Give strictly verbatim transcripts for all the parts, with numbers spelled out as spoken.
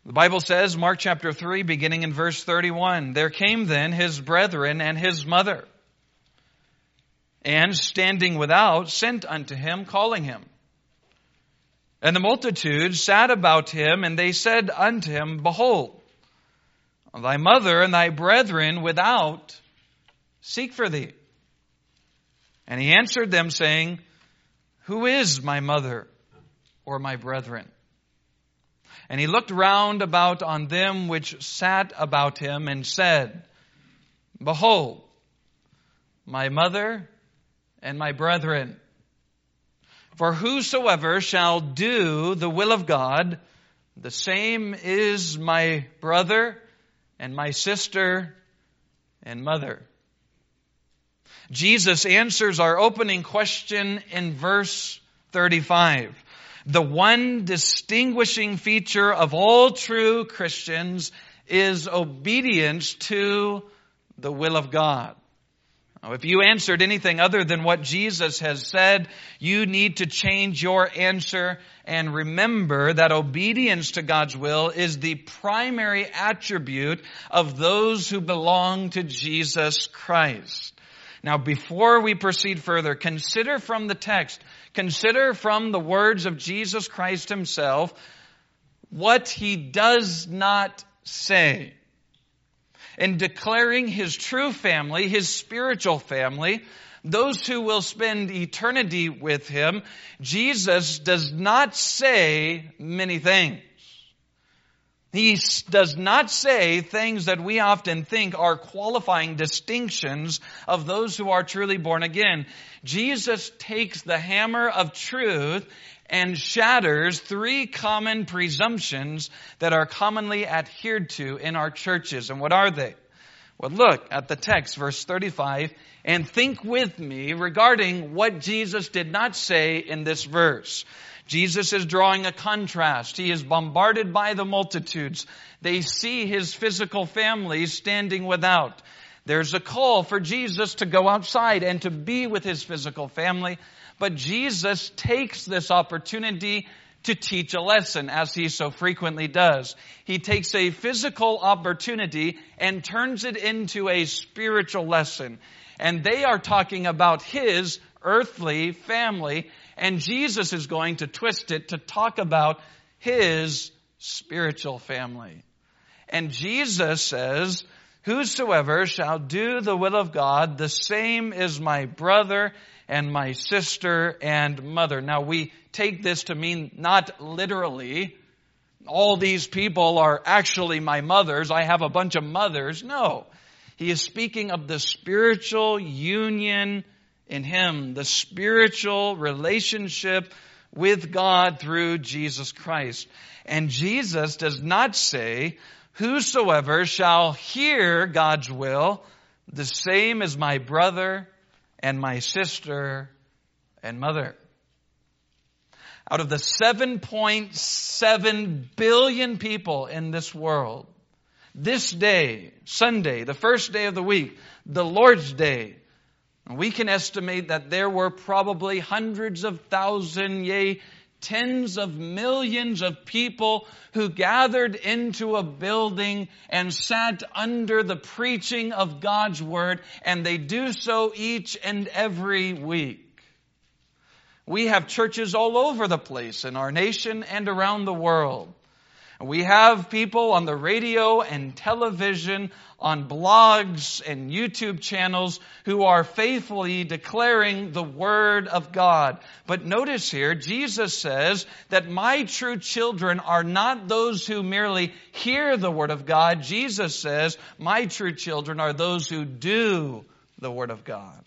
The Bible says, Mark chapter three, beginning in verse thirty-one, "There came then his brethren and his mother, and standing without, sent unto him, calling him. And the multitude sat about him, and they said unto him, Behold, thy mother and thy brethren without seek for thee. And he answered them, saying, Who is my mother or my brethren? And he looked round about on them which sat about him, and said, Behold, my mother and my brethren. For whosoever shall do the will of God, the same is my brother and my sister and mother." Jesus answers our opening question in verse thirty-five. The one distinguishing feature of all true Christians is obedience to the will of God. Now, if you answered anything other than what Jesus has said, you need to change your answer and remember that obedience to God's will is the primary attribute of those who belong to Jesus Christ. Now, before we proceed further, consider from the text, consider from the words of Jesus Christ himself what he does not say. In declaring his true family, his spiritual family, those who will spend eternity with him, Jesus does not say many things. He does not say things that we often think are qualifying distinctions of those who are truly born again. Jesus takes the hammer of truth and shatters three common presumptions that are commonly adhered to in our churches. And what are they? Well, look at the text, verse thirty-five, and think with me regarding what Jesus did not say in this verse. Jesus is drawing a contrast. He is bombarded by the multitudes. They see his physical family standing without. There's a call for Jesus to go outside and to be with his physical family. But Jesus takes this opportunity to teach a lesson, as he so frequently does. He takes a physical opportunity and turns it into a spiritual lesson. And they are talking about his earthly family, and Jesus is going to twist it to talk about his spiritual family. And Jesus says, "Whosoever shall do the will of God, the same is my brother and my sister and mother." Now, we take this to mean not literally, all these people are actually my mothers. I have a bunch of mothers. No. He is speaking of the spiritual union in him, the spiritual relationship with God through Jesus Christ. And Jesus does not say, "Whosoever shall hear God's will, the same is my brother and my sister and mother." Out of the seven point seven billion people in this world, this day, Sunday, the first day of the week, the Lord's Day, we can estimate that there were probably hundreds of thousands, yea, tens of millions of people who gathered into a building and sat under the preaching of God's Word, and they do so each and every week. We have churches all over the place in our nation and around the world. We have people on the radio and television, on blogs and YouTube channels who are faithfully declaring the Word of God. But notice here, Jesus says that my true children are not those who merely hear the Word of God. Jesus says my true children are those who do the Word of God.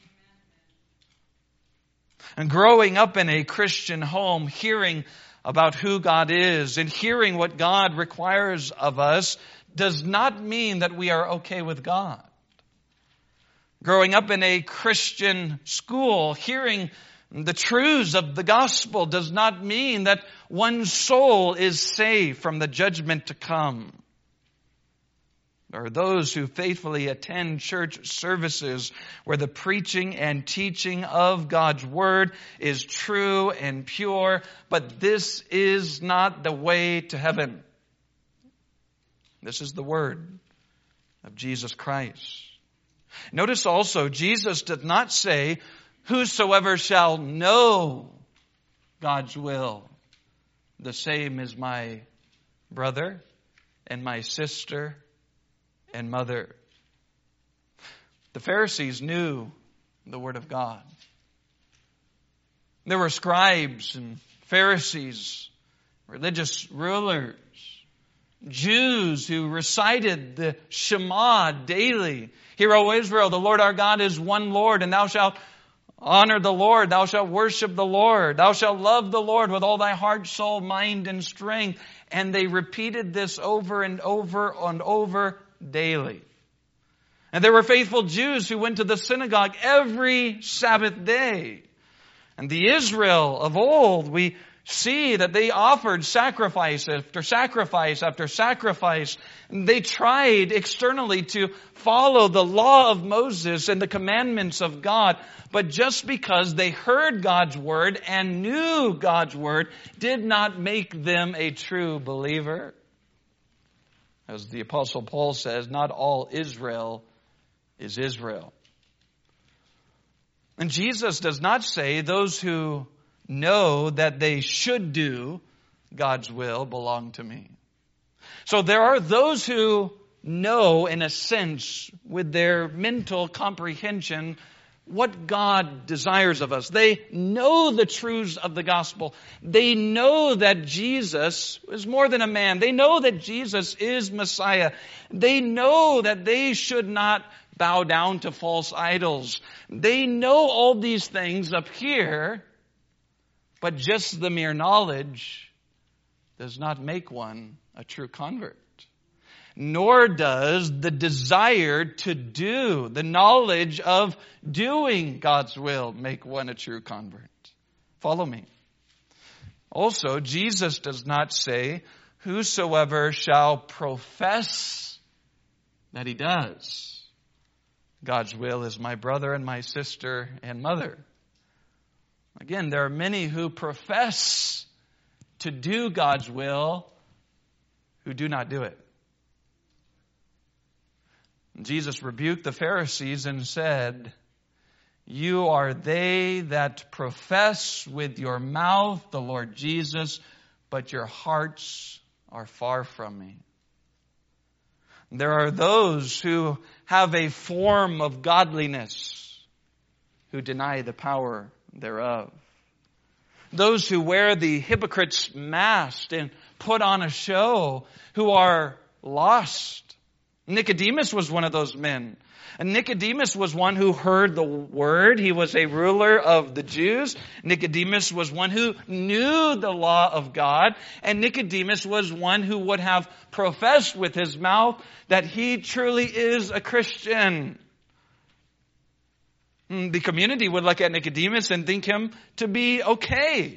And growing up in a Christian home, hearing about who God is and hearing what God requires of us does not mean that we are okay with God. Growing up in a Christian school, hearing the truths of the gospel does not mean that one's soul is saved from the judgment to come. There are those who faithfully attend church services where the preaching and teaching of God's Word is true and pure, but this is not the way to heaven. This is the word of Jesus Christ. Notice also, Jesus did not say, whosoever shall know God's will, the same is my brother and my sister and mother. The Pharisees knew the Word of God. There were scribes and Pharisees, religious rulers, Jews who recited the Shema daily. Hear, O Israel, the Lord our God is one Lord, and thou shalt honor the Lord, thou shalt worship the Lord, thou shalt love the Lord with all thy heart, soul, mind, and strength. And they repeated this over and over and over daily. And there were faithful Jews who went to the synagogue every Sabbath day. And the Israel of old, we see that they offered sacrifice after sacrifice after sacrifice. And they tried externally to follow the law of Moses and the commandments of God. But just because they heard God's word and knew God's word did not make them a true believer. As the Apostle Paul says, not all Israel is Israel. And Jesus does not say those who know that they should do God's will belong to me. So there are those who know, in a sense, with their mental comprehension, what God desires of us. They know the truths of the gospel. They know that Jesus is more than a man. They know that Jesus is Messiah. They know that they should not bow down to false idols. They know all these things up here, but just the mere knowledge does not make one a true convert. Nor does the desire to do, the knowledge of doing God's will, make one a true convert. Follow me. Also, Jesus does not say, whosoever shall profess that he does God's will is my brother and my sister and mother. Again, there are many who profess to do God's will who do not do it. Jesus rebuked the Pharisees and said, you are they that profess with your mouth the Lord Jesus, but your hearts are far from me. There are those who have a form of godliness who deny the power thereof. Those who wear the hypocrite's mask and put on a show who are lost. Nicodemus was one of those men. And Nicodemus was one who heard the word. He was a ruler of the Jews. Nicodemus was one who knew the law of God. And Nicodemus was one who would have professed with his mouth that he truly is a Christian. The community would look at Nicodemus and think him to be okay.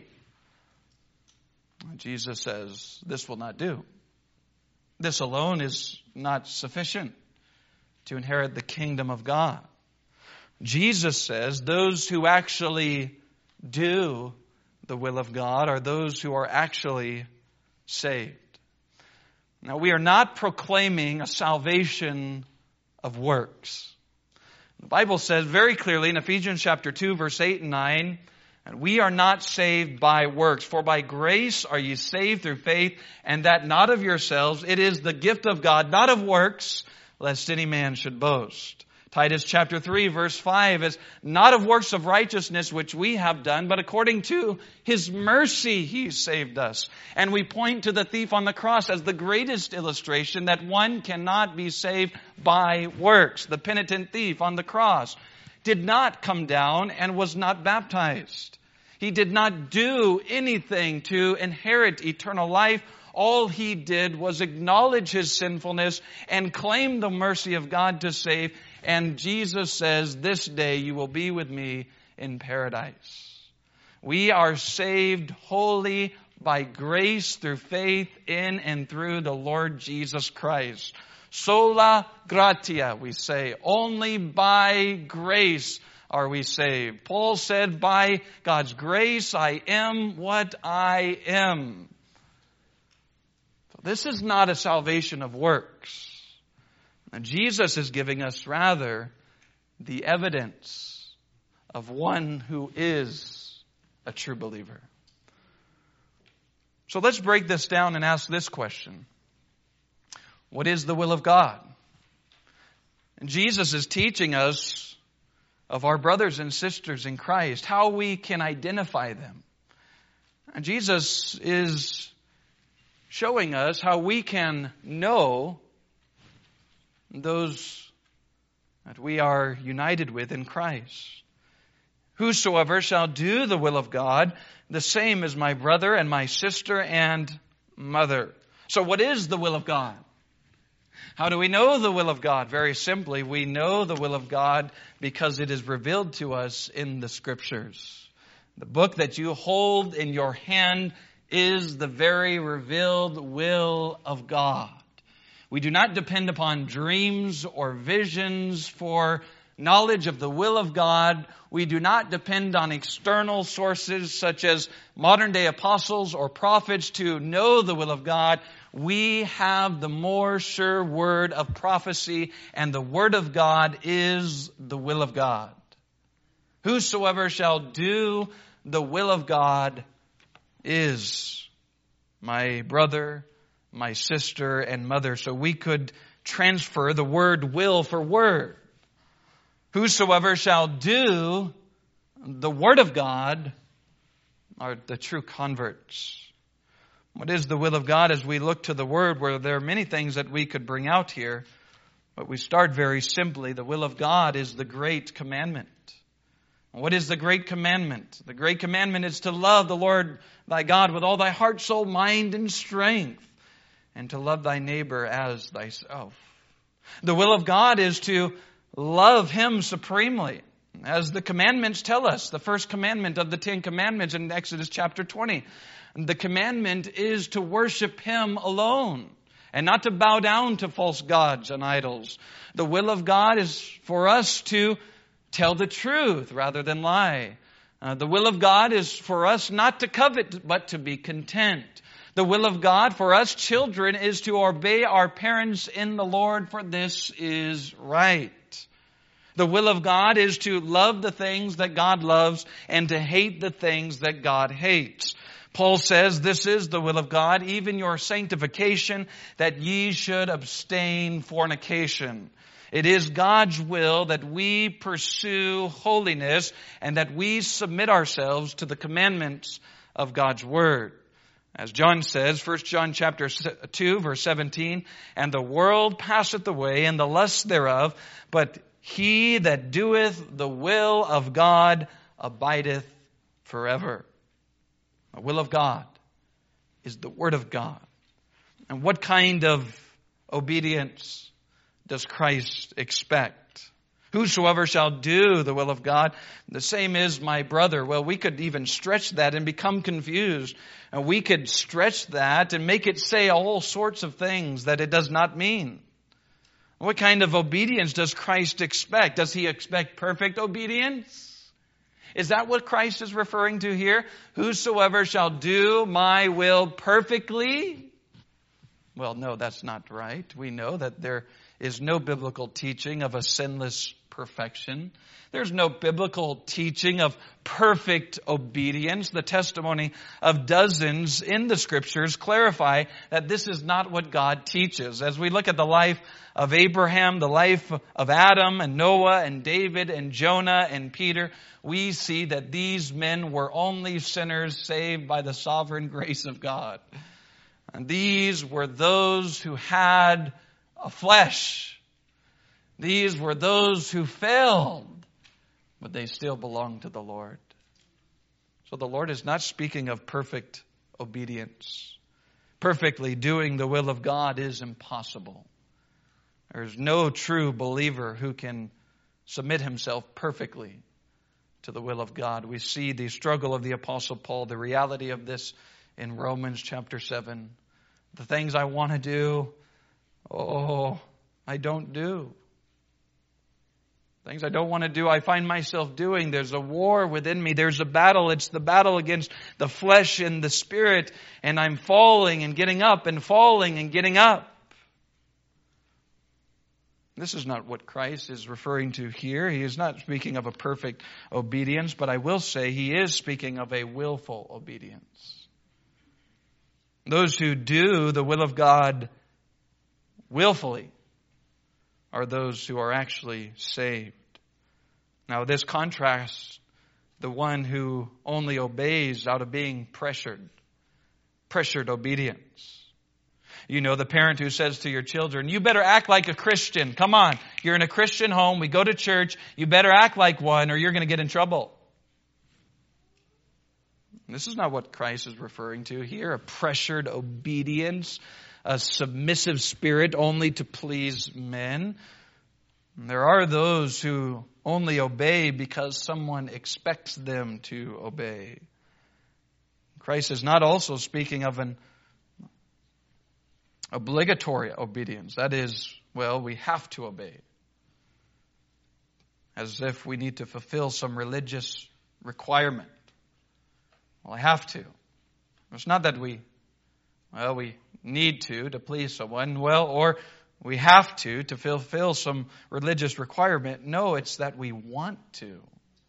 Jesus says, this will not do. This alone is not sufficient to inherit the kingdom of God. Jesus says those who actually do the will of God are those who are actually saved. Now, we are not proclaiming a salvation of works. The Bible says very clearly in Ephesians chapter two, verse eight and nine, and we are not saved by works, for by grace are ye saved through faith, and that not of yourselves. It is the gift of God, not of works, lest any man should boast. Titus chapter three, verse five is not of works of righteousness which we have done, but according to His mercy He saved us. And we point to the thief on the cross as the greatest illustration that one cannot be saved by works. The penitent thief on the cross did not come down and was not baptized. He did not do anything to inherit eternal life. All he did was acknowledge his sinfulness and claim the mercy of God to save. And Jesus says, this day you will be with me in paradise. We are saved wholly by grace through faith in and through the Lord Jesus Christ. Sola gratia, we say. Only by grace are we saved. Paul said, by God's grace I am what I am. This is not a salvation of works. And Jesus is giving us rather the evidence of one who is a true believer. So let's break this down and ask this question. What is the will of God? And Jesus is teaching us of our brothers and sisters in Christ, how we can identify them. And Jesus is showing us how we can know those that we are united with in Christ. Whosoever shall do the will of God, the same is my brother and my sister and mother. So what is the will of God? How do we know the will of God? Very simply, we know the will of God because it is revealed to us in the Scriptures. The book that you hold in your hand is the very revealed will of God. We do not depend upon dreams or visions for knowledge of the will of God. We do not depend on external sources such as modern day apostles or prophets to know the will of God. We have the more sure word of prophecy, and the word of God is the will of God. Whosoever shall do the will of God is my brother, my sister, and mother. So we could transfer the word will for word. Whosoever shall do the word of God are the true converts. What is the will of God as we look to the word, where there are many things that we could bring out here, but we start very simply. The will of God is the great commandment. What is the great commandment? The great commandment is to love the Lord thy God with all thy heart, soul, mind, and strength, and to love thy neighbor as thyself. The will of God is to love Him supremely, as the commandments tell us. The first commandment of the Ten Commandments in Exodus chapter twenty. The commandment is to worship Him alone and not to bow down to false gods and idols. The will of God is for us to tell the truth rather than lie. Uh, the will of God is for us not to covet, but to be content. The will of God for us children is to obey our parents in the Lord, for this is right. The will of God is to love the things that God loves and to hate the things that God hates. Paul says, this is the will of God, even your sanctification, that ye should abstain fornication. It is God's will that we pursue holiness and that we submit ourselves to the commandments of God's Word. As John says, First John chapter two, verse seventeen, and the world passeth away, and the lust thereof, but he that doeth the will of God abideth forever. The will of God is the Word of God. And what kind of obedience does Christ expect? Whosoever shall do the will of God, the same is my brother. Well, we could even stretch that and become confused. And we could stretch that and make it say all sorts of things that it does not mean. What kind of obedience does Christ expect? Does He expect perfect obedience? Is that what Christ is referring to here? Whosoever shall do my will perfectly? Well, no, that's not right. We know that there is no biblical teaching of a sinless perfection. There's no biblical teaching of perfect obedience. The testimony of dozens in the Scriptures clarify that this is not what God teaches. As we look at the life of Abraham, the life of Adam and Noah and David and Jonah and Peter, we see that these men were only sinners saved by the sovereign grace of God. And these were those who had a flesh. These were those who failed, but they still belong to the Lord. So the Lord is not speaking of perfect obedience. Perfectly doing the will of God is impossible. There is no true believer who can submit himself perfectly to the will of God. We see the struggle of the Apostle Paul, the reality of this in Romans chapter seven. The things I want to do, oh, I don't do. Things I don't want to do, I find myself doing. There's a war within me. There's a battle. It's the battle against the flesh and the spirit. And I'm falling and getting up and falling and getting up. This is not what Christ is referring to here. He is not speaking of a perfect obedience, but I will say he is speaking of a willful obedience. Those who do the will of God willfully are those who are actually saved. Now this contrasts the one who only obeys out of being pressured. Pressured obedience. You know, the parent who says to your children, you better act like a Christian. Come on, you're in a Christian home, we go to church, you better act like one or you're going to get in trouble. This is not what Christ is referring to here, a pressured obedience, a submissive spirit only to please men. There are those who only obey because someone expects them to obey. Christ is not also speaking of an obligatory obedience. That is, well, we have to obey. As if we need to fulfill some religious requirement. Well, I have to. It's not that we, well, we need to, to please someone. Well, or we have to, to fulfill some religious requirement. No, it's that we want to.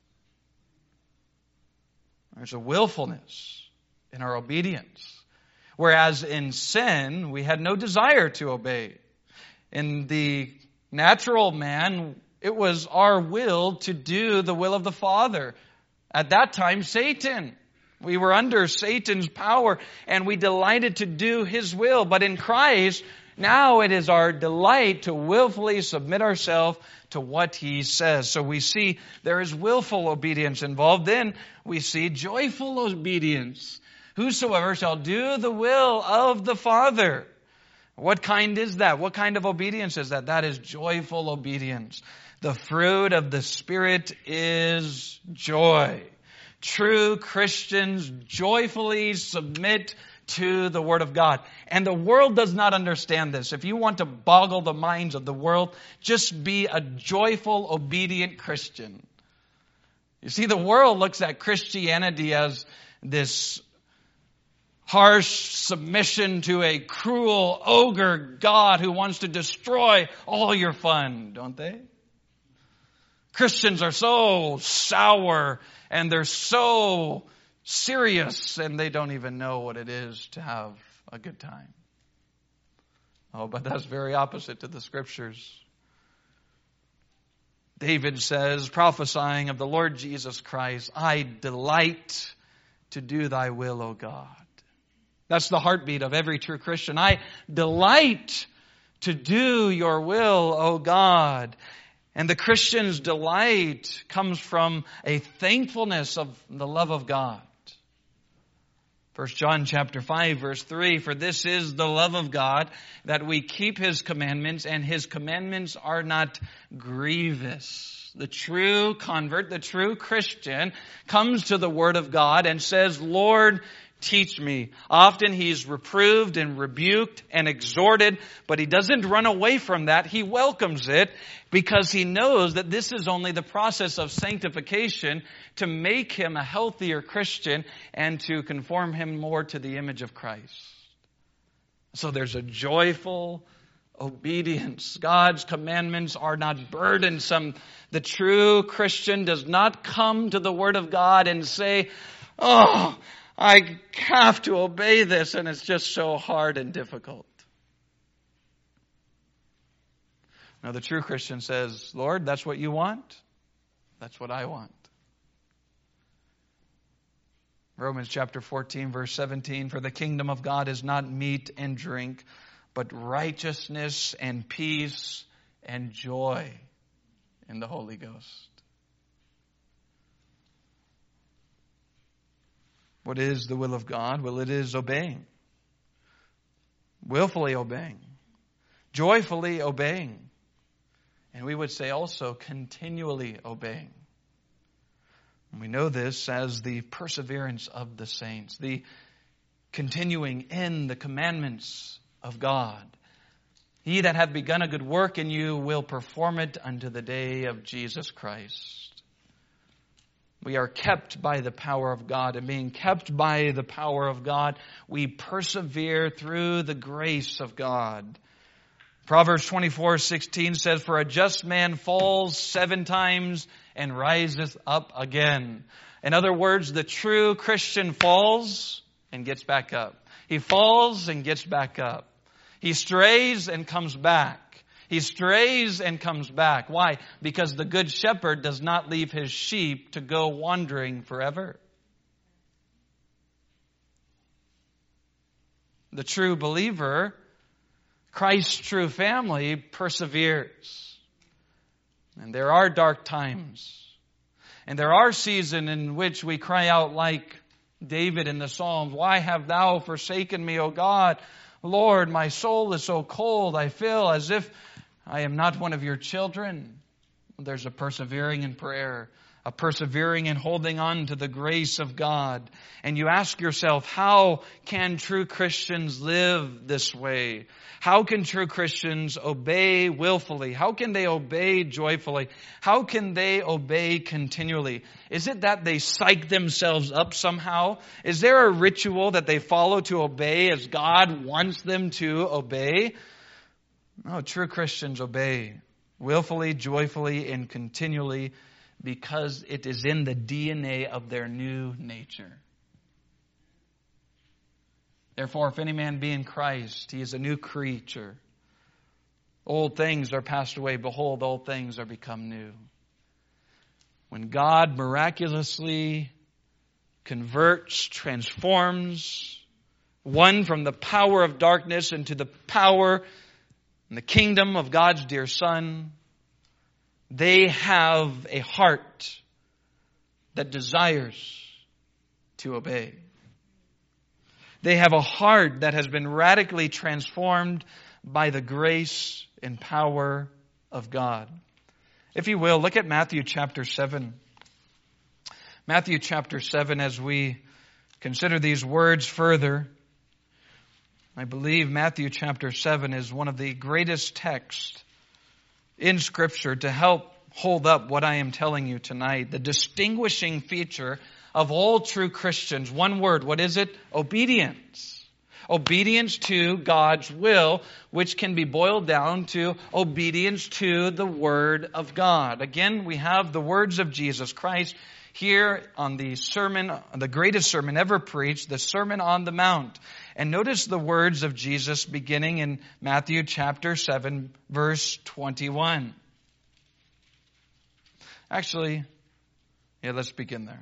There's a willfulness in our obedience. Whereas in sin, we had no desire to obey. In the natural man, it was our will to do the will of the Father. At that time, Satan. We were under Satan's power and we delighted to do his will. But in Christ, now it is our delight to willfully submit ourselves to what he says. So we see there is willful obedience involved. Then we see joyful obedience. Whosoever shall do the will of the Father. What kind is that? What kind of obedience is that? That is joyful obedience. The fruit of the Spirit is joy. True Christians joyfully submit to the Word of God. And the world does not understand this. If you want to boggle the minds of the world, just be a joyful, obedient Christian. You see, the world looks at Christianity as this harsh submission to a cruel ogre God who wants to destroy all your fun, don't they? Christians are so sour and they're so serious and they don't even know what it is to have a good time. Oh, but that's very opposite to the Scriptures. David says, prophesying of the Lord Jesus Christ, I delight to do thy will, O God. That's the heartbeat of every true Christian. I delight to do your will, O God. And the Christian's delight comes from a thankfulness of the love of God. First John chapter five verse three, for this is the love of God, that we keep his commandments, and his commandments are not grievous. The true convert, the true Christian, comes to the Word of God and says, Lord, teach me. Often he's reproved and rebuked and exhorted, but he doesn't run away from that. He welcomes it because he knows that this is only the process of sanctification to make him a healthier Christian and to conform him more to the image of Christ. So there's a joyful obedience. God's commandments are not burdensome. The true Christian does not come to the Word of God and say, oh, I have to obey this and it's just so hard and difficult. Now the true Christian says, Lord, that's what you want? That's what I want. Romans chapter fourteen verse seventeen, for the kingdom of God is not meat and drink, but righteousness and peace and joy in the Holy Ghost. What is the will of God? Well, it is obeying. Willfully obeying. Joyfully obeying. And we would say also continually obeying. And we know this as the perseverance of the saints. The continuing in the commandments of God. He that hath begun a good work in you will perform it unto the day of Jesus Christ. We are kept by the power of God, and being kept by the power of God, we persevere through the grace of God. Proverbs twenty-four sixteen says, "For a just man falls seven times and riseth up again." In other words, the true Christian falls and gets back up. He falls and gets back up. He strays and comes back. He strays and comes back. Why? Because the good shepherd does not leave his sheep to go wandering forever. The true believer, Christ's true family, perseveres. And there are dark times. And there are seasons in which we cry out like David in the Psalms, "Why have thou forsaken me, O God? Lord, my soul is so cold, I feel as if I am not one of your children." There's a persevering in prayer, a persevering in holding on to the grace of God. And you ask yourself, how can true Christians live this way? How can true Christians obey willfully? How can they obey joyfully? How can they obey continually? Is it that they psych themselves up somehow? Is there a ritual that they follow to obey as God wants them to obey? No, true Christians obey willfully, joyfully, and continually because it is in the D N A of their new nature. Therefore, if any man be in Christ, he is a new creature. Old things are passed away. Behold, old things are become new. When God miraculously converts, transforms one from the power of darkness into the power and the kingdom of God's dear Son, they have a heart that desires to obey. They have a heart that has been radically transformed by the grace and power of God. If you will, look at Matthew chapter seven. Matthew chapter seven, as we consider these words further, I believe Matthew chapter seven is one of the greatest texts in Scripture to help hold up what I am telling you tonight. The distinguishing feature of all true Christians. One word. What is it? Obedience. Obedience to God's will, which can be boiled down to obedience to the Word of God. Again, we have the words of Jesus Christ here on the sermon, the greatest sermon ever preached, the Sermon on the Mount. And notice the words of Jesus beginning in Matthew chapter seven, verse twenty-one. Actually, yeah, let's begin there.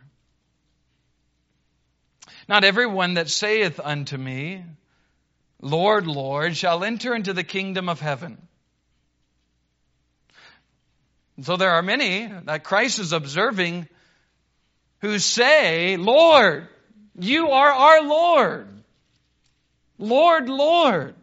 "Not everyone that saith unto me, Lord, Lord, shall enter into the kingdom of heaven." So there are many that Christ is observing who say, "Lord, you are our Lord. Lord, Lord,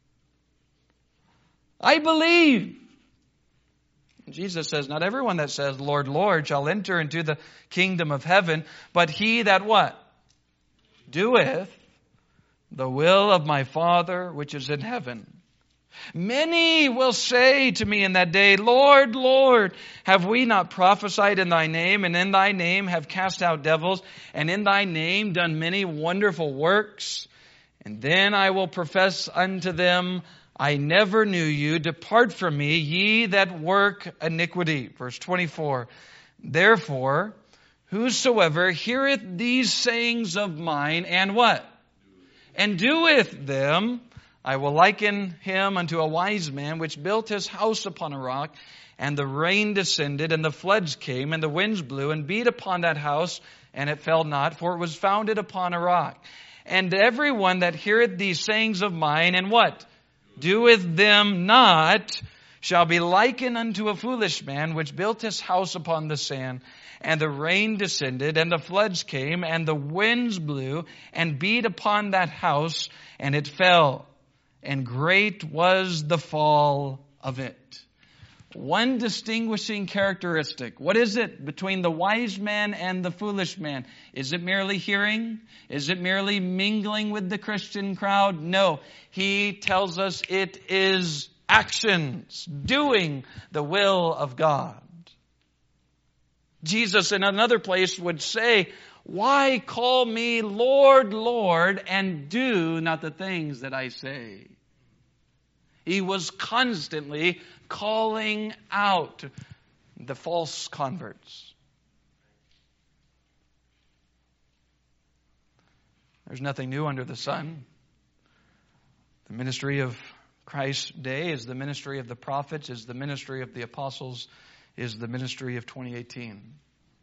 I believe." Jesus says, "Not everyone that says, Lord, Lord, shall enter into the kingdom of heaven, but he that" what? "Doeth the will of my Father which is in heaven. Many will say to me in that day, Lord, Lord, have we not prophesied in thy name, and in thy name have cast out devils, and in thy name done many wonderful works? And then I will profess unto them, I never knew you. Depart from me, ye that work iniquity." Verse twenty-four. "Therefore, whosoever heareth these sayings of mine, and" what? "And doeth them, I will liken him unto a wise man, which built his house upon a rock, and the rain descended, and the floods came, and the winds blew, and beat upon that house, and it fell not, for it was founded upon a rock. And everyone that heareth these sayings of mine, and" what? "Doeth them not, shall be likened unto a foolish man, which built his house upon the sand. And the rain descended, and the floods came, and the winds blew, and beat upon that house, and it fell. And great was the fall of it." One distinguishing characteristic. What is it between the wise man and the foolish man? Is it merely hearing? Is it merely mingling with the Christian crowd? No. He tells us it is actions, doing the will of God. Jesus in another place would say, why call me Lord, Lord, and do not the things that I say? He was constantly calling out the false converts. There's nothing new under the sun. The ministry of Christ's day is the ministry of the prophets, is the ministry of the apostles, is the ministry of twenty eighteen.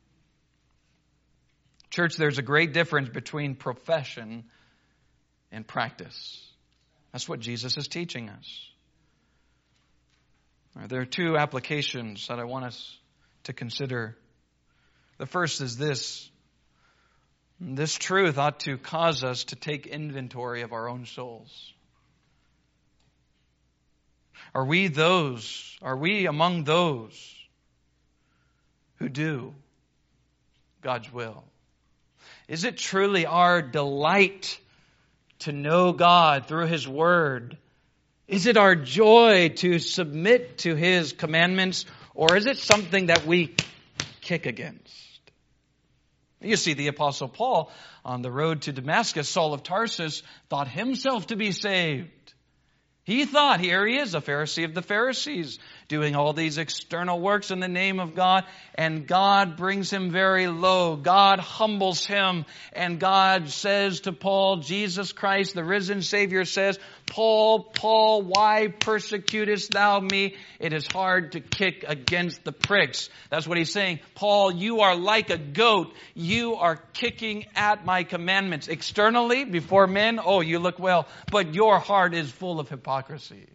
Church, there's a great difference between profession and practice. That's what Jesus is teaching us. There are two applications that I want us to consider. The first is this. This truth ought to cause us to take inventory of our own souls. Are we those, are we among those who do God's will? Is it truly our delight to know God through His Word? Is it our joy to submit to His commandments? Or is it something that we kick against? You see, the Apostle Paul, on the road to Damascus, Saul of Tarsus, thought himself to be saved. He thought, here he is, a Pharisee of the Pharisees, doing all these external works in the name of God, and God brings him very low. God humbles him, and God says to Paul, Jesus Christ, the risen Savior, says, Paul, Paul, why persecutest thou me? It is hard to kick against the pricks. That's what he's saying. Paul, you are like a goat. You are kicking at my commandments. Externally, before men, oh, you look well, but your heart is full of hypocrisy.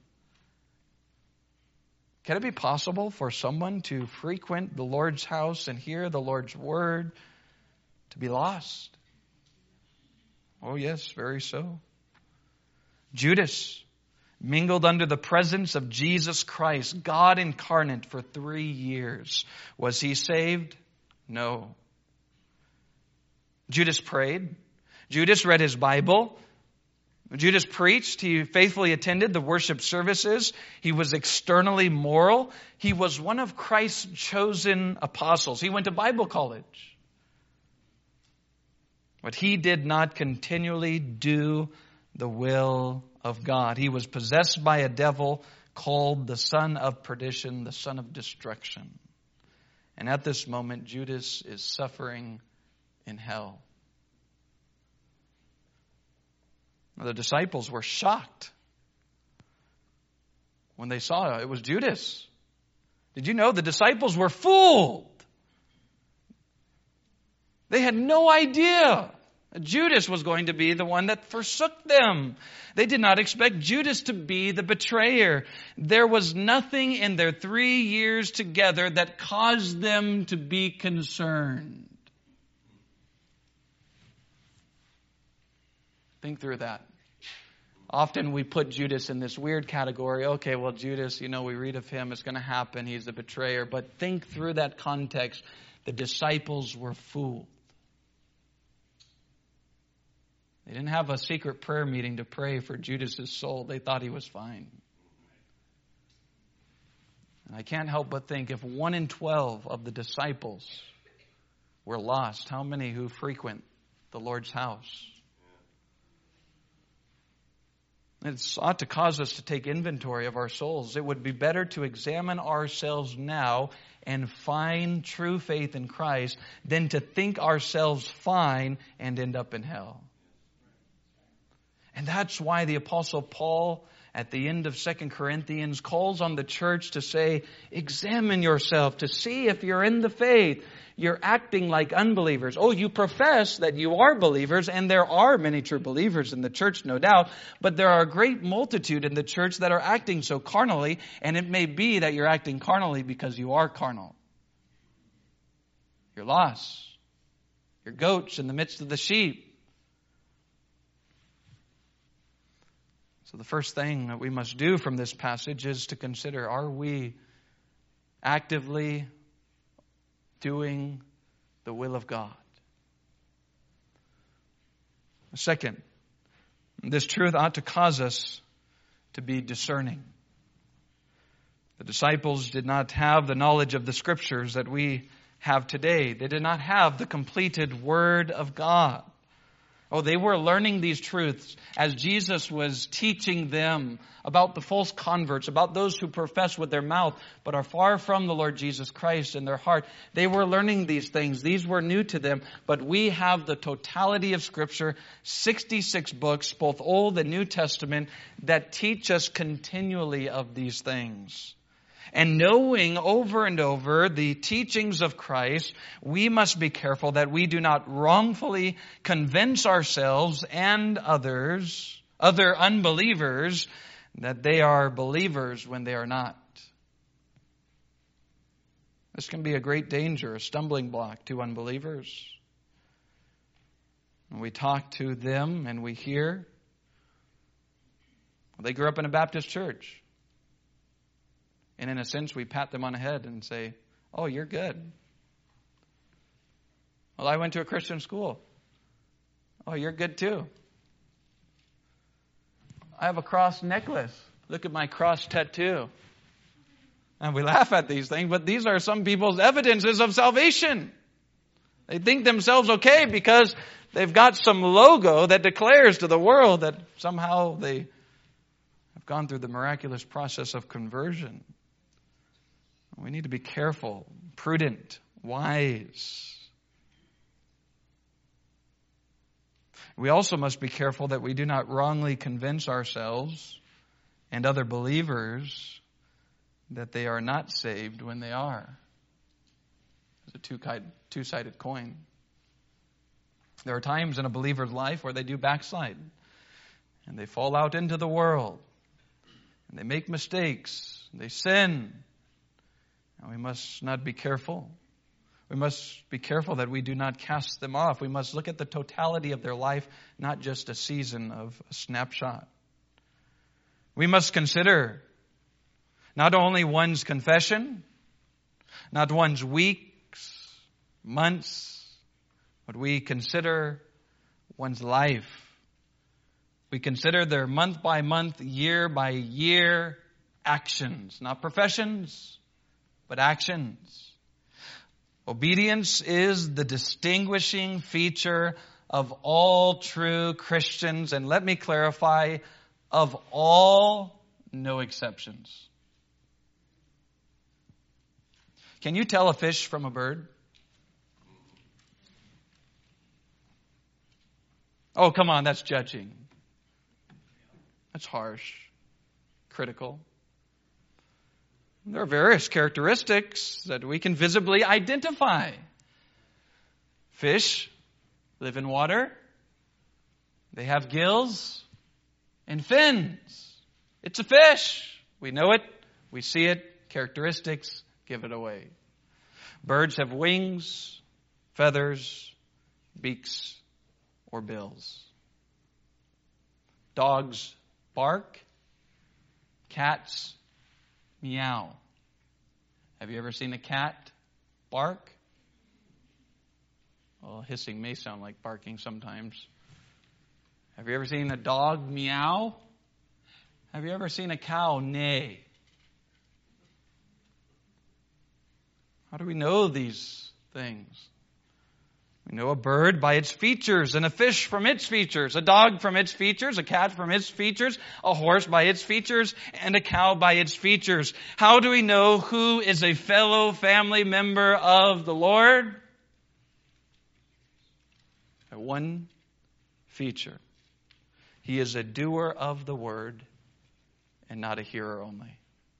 Can it be possible for someone to frequent the Lord's house and hear the Lord's word to be lost? Oh yes, very so. Judas mingled under the presence of Jesus Christ, God incarnate, for three years. Was he saved? No. Judas prayed. Judas read his Bible. Judas preached. He faithfully attended the worship services. He was externally moral. He was one of Christ's chosen apostles. He went to Bible college. But he did not continually do the will of God. He was possessed by a devil called the son of perdition, the son of destruction. And at this moment, Judas is suffering in hell. The disciples were shocked when they saw it was Judas. Did you know the disciples were fooled? They had no idea Judas was going to be the one that forsook them. They did not expect Judas to be the betrayer. There was nothing in their three years together that caused them to be concerned. Think through that. Often we put Judas in this weird category. Okay, well, Judas, you know, we read of him. It's going to happen. He's a betrayer. But think through that context. The disciples were fooled. They didn't have a secret prayer meeting to pray for Judas's soul. They thought he was fine. And I can't help but think if one in twelve of the disciples were lost, how many who frequent the Lord's house? It ought to cause us to take inventory of our souls. It would be better to examine ourselves now and find true faith in Christ than to think ourselves fine and end up in hell. And that's why the Apostle Paul, at the end of Second Corinthians, calls on the church to say, examine yourself to see if you're in the faith. You're acting like unbelievers. Oh, you profess that you are believers, and there are many true believers in the church, no doubt, but there are a great multitude in the church that are acting so carnally, and it may be that you're acting carnally because you are carnal. You're lost. You're goats in the midst of the sheep. So the first thing that we must do from this passage is to consider, are we actively doing the will of God? Second, this truth ought to cause us to be discerning. The disciples did not have the knowledge of the Scriptures that we have today. They did not have the completed Word of God. Oh, they were learning these truths as Jesus was teaching them about the false converts, about those who profess with their mouth but are far from the Lord Jesus Christ in their heart. They were learning these things. These were new to them, but we have the totality of Scripture, sixty-six books, both Old and New Testament, that teach us continually of these things. And knowing over and over the teachings of Christ, we must be careful that we do not wrongfully convince ourselves and others, other unbelievers, that they are believers when they are not. This can be a great danger, a stumbling block to unbelievers. When we talk to them and we hear, well, they grew up in a Baptist church. And in a sense, we pat them on the head and say, oh, you're good. Well, I went to a Christian school. Oh, you're good too. I have a cross necklace. Look at my cross tattoo. And we laugh at these things, but these are some people's evidences of salvation. They think themselves okay because they've got some logo that declares to the world that somehow they have gone through the miraculous process of conversion. We need to be careful, prudent, wise. We also must be careful that we do not wrongly convince ourselves and other believers that they are not saved when they are. It's a two-sided coin. There are times in a believer's life where they do backslide and they fall out into the world and they make mistakes, they sin. And we must not be careful. We must be careful that we do not cast them off. We must look at the totality of their life, not just a season of a snapshot. We must consider not only one's confession, not one's weeks, months, but we consider one's life. We consider their month by month, year by year actions, not professions, but actions. Obedience is the distinguishing feature of all true Christians. And let me clarify, of all, no exceptions. Can you tell a fish from a bird? Oh, come on, that's judging. That's harsh, critical. There are various characteristics that we can visibly identify. Fish live in water. They have gills and fins. It's a fish. We know it. We see it. Characteristics give it away. Birds have wings, feathers, beaks, or bills. Dogs bark. Cats meow. Have you ever seen a cat bark? Well, hissing may sound like barking sometimes. Have you ever seen a dog meow? Have you ever seen a cow neigh? How do we know these things? We know a bird by its features, and a fish from its features, a dog from its features, a cat from its features, a horse by its features, and a cow by its features. How do we know who is a fellow family member of the Lord? By one feature. He is a doer of the word and not a hearer only.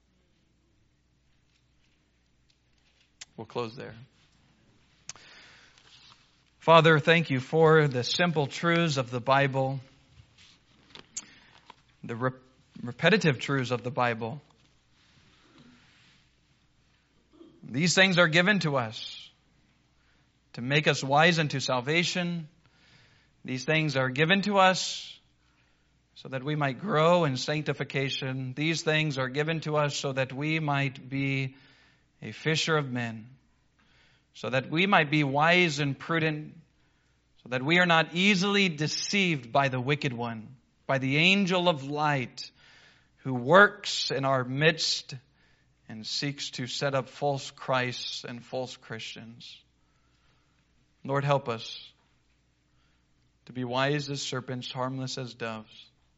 We'll close there. Father, thank you for the simple truths of the Bible, the re- repetitive truths of the Bible. These things are given to us to make us wise unto salvation. These things are given to us so that we might grow in sanctification. These things are given to us so that we might be a fisher of men, so that we might be wise and prudent, so that we are not easily deceived by the wicked one, by the angel of light who works in our midst and seeks to set up false Christs and false Christians. Lord, help us to be wise as serpents, harmless as doves.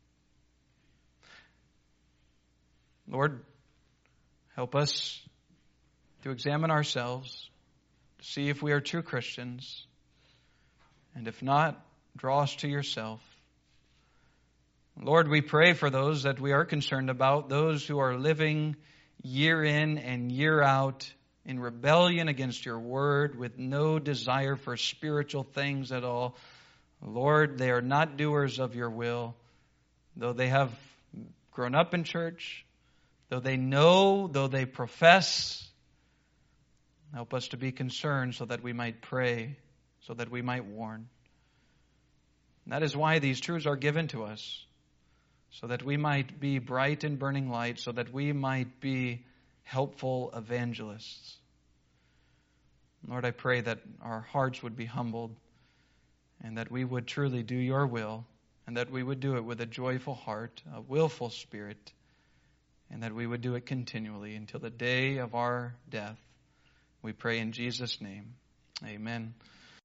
Lord, help us to examine ourselves, to see if we are true Christians, and if not, draw us to yourself. Lord, we pray for those that we are concerned about, those who are living year in and year out in rebellion against your word with no desire for spiritual things at all. Lord, they are not doers of your will, though they have grown up in church, though they know, though they profess. Help us to be concerned so that we might pray, so that we might warn. And that is why these truths are given to us, so that we might be bright and burning light, so that we might be helpful evangelists. Lord, I pray that our hearts would be humbled, and that we would truly do your will, and that we would do it with a joyful heart, a willful spirit, and that we would do it continually until the day of our death. We pray in Jesus' name. Amen.